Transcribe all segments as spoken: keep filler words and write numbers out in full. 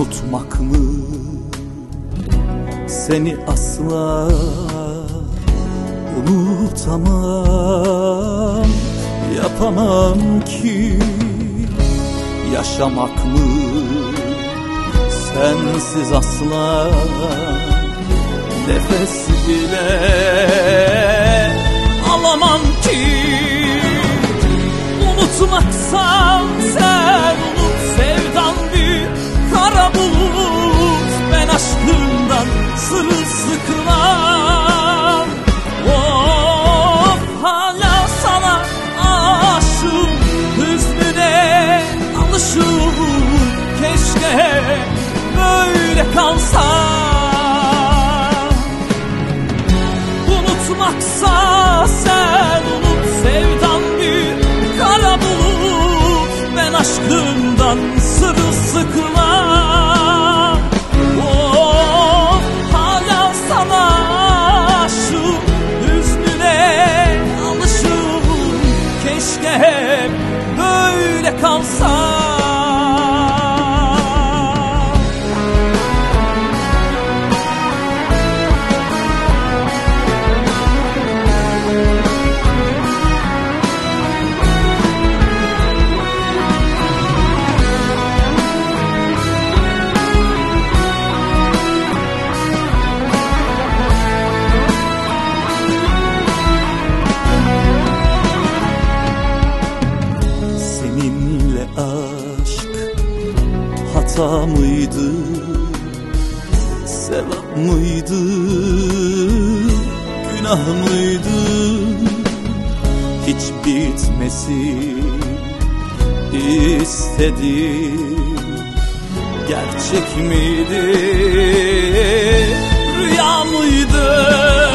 Unutmak mı seni asla unutamam, yapamam ki. Yaşamak mı sensiz asla nefes bile alamam ki. Unutmaksan sen unut, sevdan bir kara bulut. Ben aşkından sırılsıklam. Of, hala sana aşığım, hüznüne alışım. Keşke böyle kalsam. Unutmaksa sen unut, sevdan bir kara bulut. Ben aşkından sırılsıklam. Oh, hala sana aşığım, hüznüne alışım. Keşke hep böyle kalsam. Aşk hata mıydı, sevap mıydı, günah mıydı? Hiç bitmesi istedim, gerçek miydi, rüya mıydı?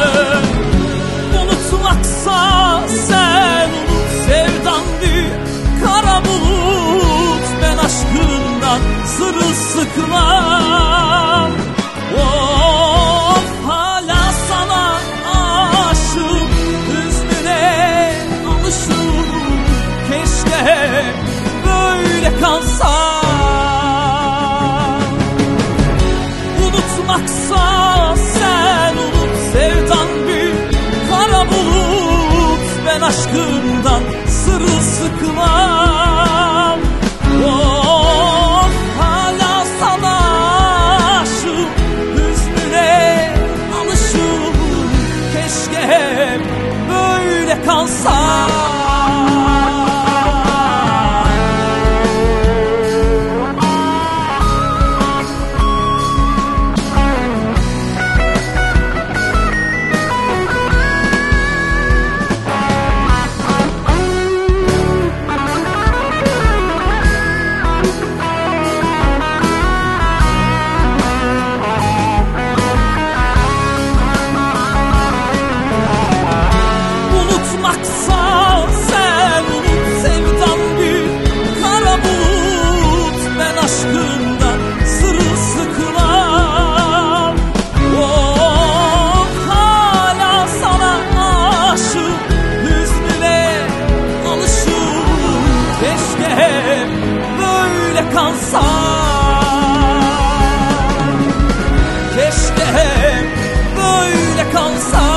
Unutmaksa sen unut, sevdan bir kara bulut. Ben aşkından sırılsıklam. Of, hala sana aşığım, hüznüne alışım. Keşke böyle kalsam. Unutmaksa sen unut, sevdan bir kara bulut. Ben aşkından sırılsıklam. Oh, hala sana aşığım, hüznüne alışım. Keşke hep böyle kalsam. Kalsam, keşke hep böyle kalsam.